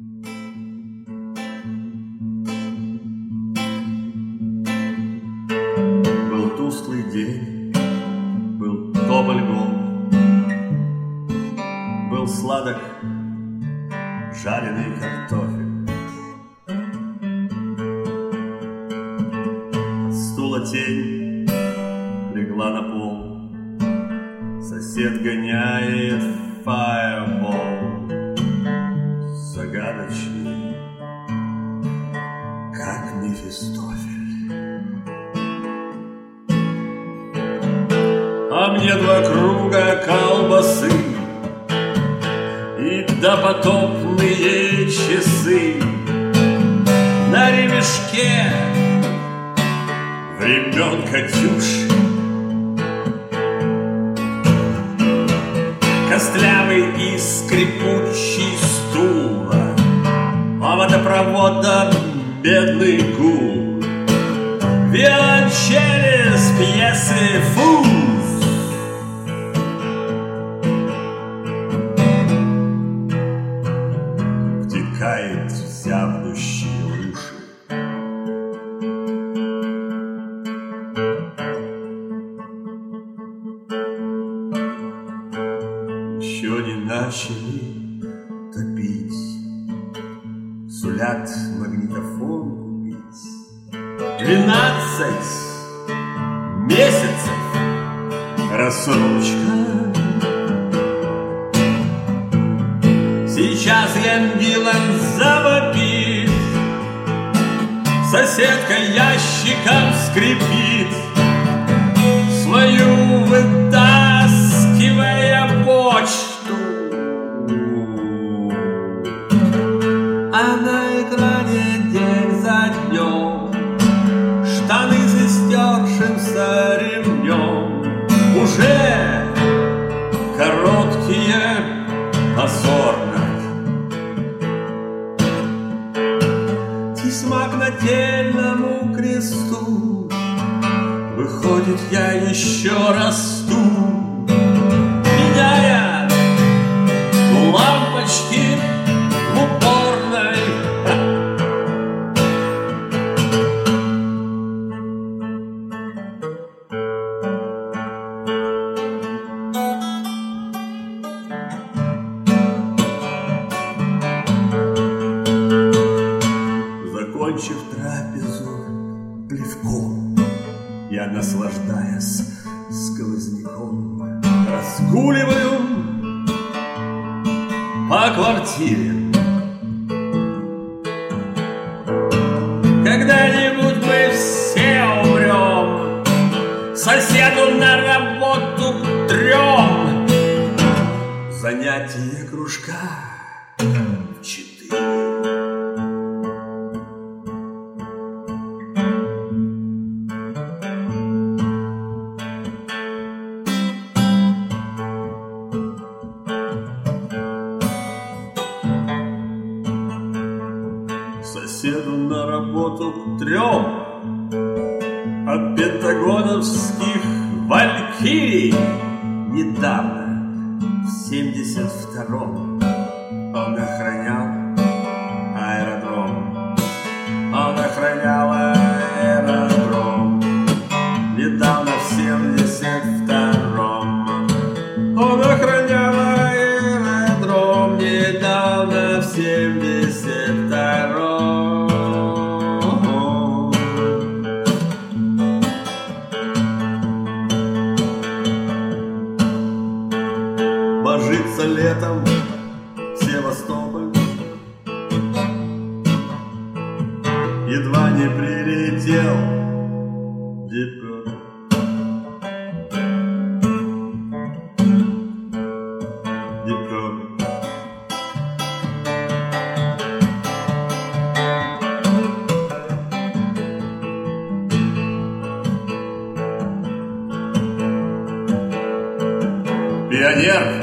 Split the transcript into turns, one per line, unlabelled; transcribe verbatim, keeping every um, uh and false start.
Был тусклый день, был тополь гол, был сладок жареный картофель. От стула тень легла на пол, сосед гоняет фаербол, загадочный, как Мефистофель. А мне два круга колбасы и допотопные часы на ремешке времен Катюши. Костлявый и скрипучий стула, а водопровода бедный гул, виолончели с пьесы «Фуз». Втекает в зябнущие уши. Еще не начали топить, сулят магнитофон купить. Двенадцать месяцев рассрочка. Сейчас Ян Гиллан завопит, соседка ящиком скрипит, свою вытаскивая почту. А на экране день за днем, штаны с истершимся ремнем, уже короткие, позорно. Тесьма к нательному кресту, выходит, я еще расту, меняя лампочки в уборной. Закончив трапезу плевком, я, наслаждаясь сквозняком, разгуливаю по квартире. Когда-нибудь мы все умрем, соседу на работу трем, занятие кружка в четыре. Соседу на работу к трем от пентагоновских валькирий. Недавно, в семьдесят втором, он охранял аэродром. Он охранял аэродром. Недавно, в семьдесят втором, он охранял аэродром. Недавно, в семьдесят втором. Божится летом Севастополь, едва не прилетел Диппер. Диппер. Пионер